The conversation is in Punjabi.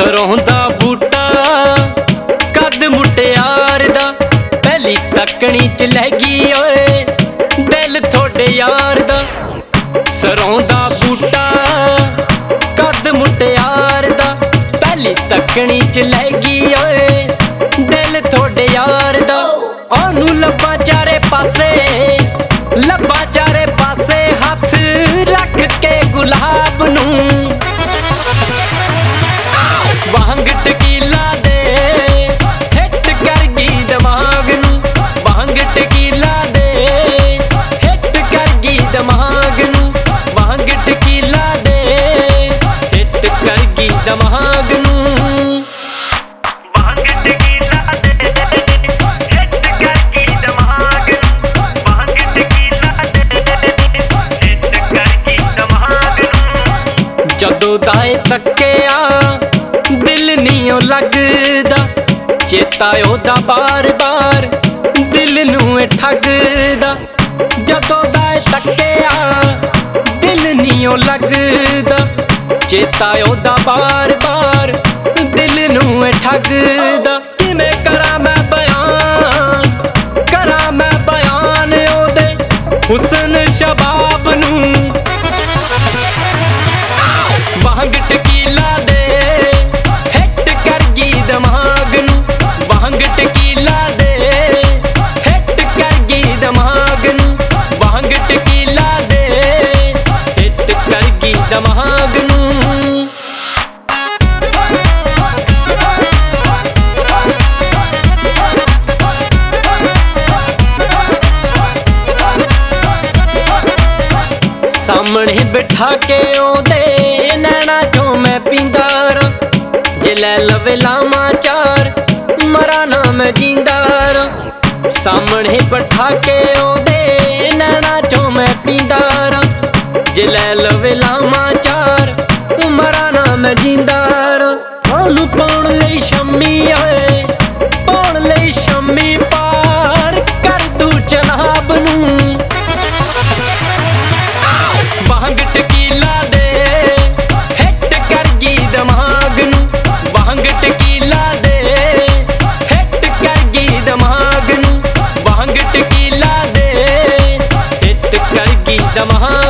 ਸਰੋਂ ਦਾ ਬੂਟਾ ਕੱਦ ਮੁਟਿਆਰ ਦਾ, ਪਹਿਲੀ ਤੱਕਣੀ ਚ ਲੈ ਗਈ ਓਏ ਦਿਲ ਥੋੜੇ ਯਾਰ ਦਾ। ਸਰੋਂ ਦਾ ਬੂਟਾ ਕੱਦ ਮੁਟਿਆਰ ਦਾ, ਪਹਿਲੀ ਤੱਕਣੀ ਚ ਲੈ ਗਈ ਓਏ ਦਿਲ ਥੋੜੇ ਯਾਰ ਦਾ। ਉਹਨੂੰ ਲੱਭਾਂ ਚਾਰੇ ਪਾਸੇ, ਲੱਭਾਂ ਚਾਰੇ ਪਾਸੇ, ਹੱਥ ਰੱਖ ਕੇ ਗੁਲਾਬ ਨੂੰ ਵਾਂਗ ਟਕੀਲਾ ਦੇ ਹਿੱਟ ਕਰ ਗਈ ਦਿਮਾਗ ਨੂੰ, ਵਾਂਗ ਟਕੀਲਾ ਦੇ ਹਿੱਟ ਕਰ ਗਈ ਦਿਮਾਗ ਨੂੰ, ਵਾਂਗ ਟਕੀਲਾ ਦੇ ਹਿੱਟ ਕਰ ਗਈ ਦਿਮਾਗ ਨੂੰ। ਜਦੋਂ ਦਾਏ ਤੱਕਿਆ ਦਿਲ ਨੀ ਓ ਲੱਗਦਾ, ਚੇਤਾ ਉਹਦਾ ਬਾਰ-ਬਾਰ ਦਿਲ ਨੂੰ ਏ ਠੱਗਦਾ। ਜਦੋਂ ਦਾਏ ਤੱਕਿਆ ਦਿਲ ਨੀ ਓ ਲੱਗਦਾ, ਚੇਤਾ ਉਹਦਾ ਬਾਰ-ਬਾਰ ਦਿਲ ਨੂੰ ਏ ਠੱਗਦਾ। ਕਿਵੇਂ ਕਰਾਂ ਮੈਂ ਬਿਆਨ, ਕਰਾਂ ਮੈਂ ਬਿਆਨ ਉਹਦੇ ਹੁਸਨ ਸ਼ਬਾਬ ਨੂੰ, ਵਾਂਗ ਟਕੀਲਾ ਦੇ ਹਿੱਟ ਕਰ ਗਈ ਦਿਮਾਗ ਨੂੰ, ਵਾਂਗ ਟਕੀਲਾ ਦੇ ਹਿੱਟ ਕਰ ਗਈ ਦਿਮਾਗ ਨੂੰ, ਵਾਂਗ ਟਕੀਲਾ ਦੇ ਹਿੱਟ ਕਰ ਗਈ ਦਿਮਾਗ ਨੂੰ। ਸਾਹਮਣੇ ਬਿਠਾ ਕੇ ਉਹਦੇ ਨੈਣਾ ਚੋਂ ਮੈਂ ਪੀਂਦਾ ਰਾਂ, ਜੇ ਲੈ ਲਵੇ ਲਾਵਾਂ ਚਾਰ ਮਰਾਂ ਨਾ ਮੈਂ ਜੀਂਦਾ ਰਾਂ। ਸਾਹਮਣੇ ਬਿਠਾ ਕੇ ਉਹਦੇ ਨੈਣਾ ਚੋਂ ਮੈਂ ਪੀਂਦਾ ਰਾਂ, ਜੇ ਲੈ ਲਵੇ ਲਾਵਾਂ ਚਾਰ ਮਰਾਂ ਨਾ ਮੈਂ ਜੀਂਦਾ ਰਾਂ। ਉਹਨੂੰ ਪਾਉਣ ਲਈ ਸ਼ੰਮੀ ਓਏ, ਪਾਉਣ ਲਈ ਸ਼ੰਮੀ ਪਾਰ ਕਰ ਦੂ ਚਨਾਬ ਨੂੰ, ਵਾਂਗ ਟਕੀਲਾ ਦੇ ਹਿੱਟ ਕਰ ਗਈ ਦਿਮਾਗ ਨੂੰ, ਵਾਂਗ ਟਕੀਲਾ ਦੇ ਹਿੱਟ ਕਰ ਗਈ ਦਿਮਾਗ ਨੂੰ, ਵਾਂਗ ਟਕੀਲਾ ਦੇ ਹਿੱਟ ਕਰ ਗਈ ਦਿਮਾਗ